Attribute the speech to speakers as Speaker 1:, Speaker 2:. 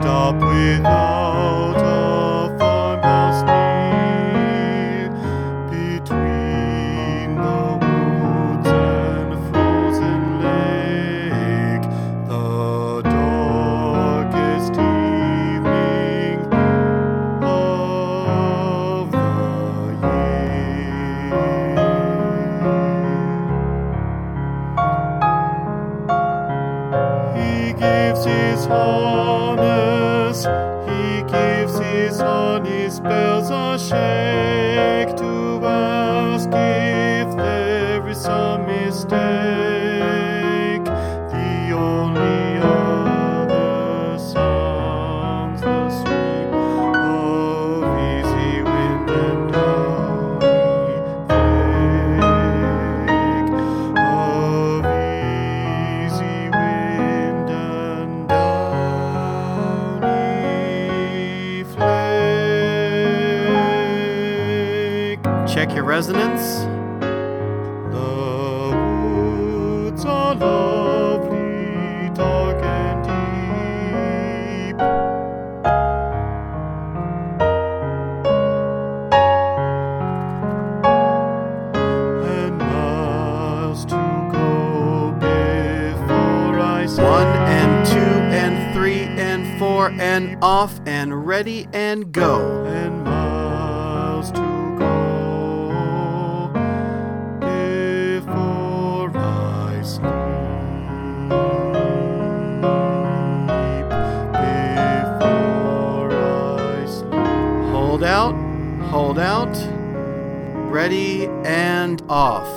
Speaker 1: stop without a farmhouse near, between the woods and frozen lake, the darkest evening of the year. He gives his harness, he gives his honey spells a shake to ask if there is some mistake. The only other sounds the sweep of easy wind and downy flake, of easy wind and downy flake. Check your resonance. The woods are lovely, dark and deep. And miles to go before I say
Speaker 2: 1 and 2 and 3 and 4 and off and ready and go.
Speaker 1: and miles to go before I sleep. Before I sleep.
Speaker 2: Hold out, ready and off.